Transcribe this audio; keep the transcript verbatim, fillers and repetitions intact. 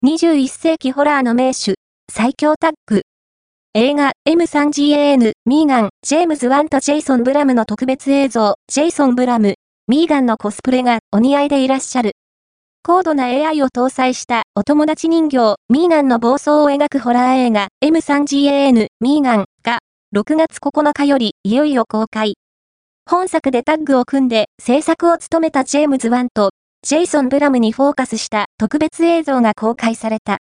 にじゅういっ世紀ホラーの名手、最強タッグ。映画 エムスリージーエーエヌ、ミーガン、ジェームズ・ワンとジェイソン・ブラムの特別映像、ジェイソン・ブラム、ミーガンのコスプレがお似合いでいらっしゃる。高度な エーアイ を搭載したお友達人形、ミーガンの暴走を描くホラー映画 エムスリージーエーエヌ、ミーガンがろくがつここのかよりいよいよ公開。本作でタッグを組んで制作を務めたジェームズ・ワンとジェイソン・ブラムにフォーカスした特別映像が公開された。